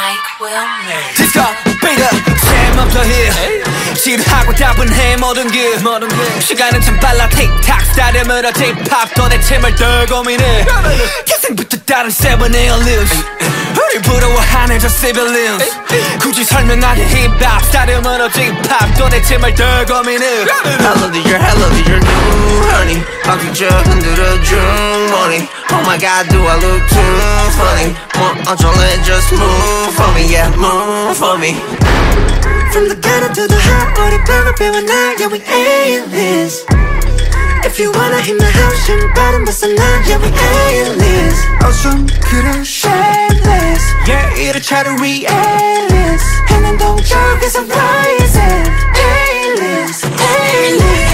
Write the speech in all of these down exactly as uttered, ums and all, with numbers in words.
Mike Wilmer. Disco, beat up, Sam up the hill. 지루하고 따분해 모든 길 시간은 참 빨라 틱탁 스타일이므로 힙합 도대체 뭘 더 고민해 태생부터 다른 세븐 에어리얼스 우리 부러워하는 저 civilians 굳이 설명하기 힙합 스타일이므로 힙합 도대체 뭘 더 고민해 헬로디 you're 헬로디 you're new honey 바퀴쳐 흔들어준 money Oh my god do I look too funny 뭐 어쩔래 just move for me yeah move for me From the ghetto to the hot, 우리 벽을 비워놔, yeah we A-list. If you wanna hit my house, 신발은 벗어나, yeah we A-list. 어쩜 그래 shameless, yeah 이래차를 we A-list. 해는 동쪽에서 rising, A-list, A-list.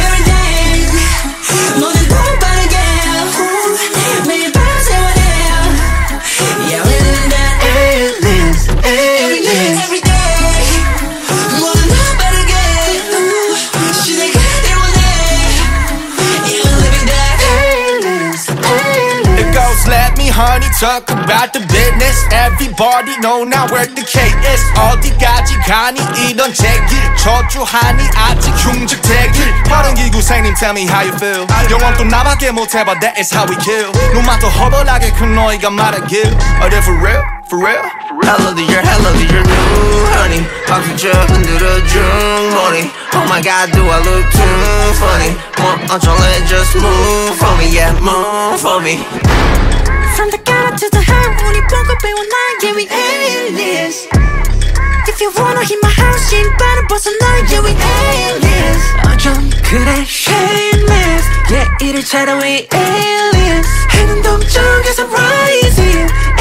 모든 돈 빠르게 매일 밤 세워내 Yeah we living that A-list, A-list. every day 모든 돈 빠르게 시대가 때문에 Yeah we living that A-list, A-list. It goes, let me honey talk about the business. Everybody know now where the K is. 어디까지 가니 이런 제길 저주하니 아직 흉측대길 빠른 기구생님 tell me how you feel. 영원 또 나밖에 못해봐 that is how we kill. 눈만 더 허벌하게 큰 너희가 말하길 Are they for real? For real? 헬로디 you're 헬로디 you're new honey 바퀴쳐 흔들어준 money Oh my god do I look too funny 뭐 어쩔래 just move for me yeah move for me From the ghetto to the high, 우리 벽을 비워놔, yeah we A-list. If you wanna hit my house, 신발은 벗어나, yeah we A-list. 어쩜 그래 shameless, yeah 이래차를 we A-list. 해는 동쪽에서 rising,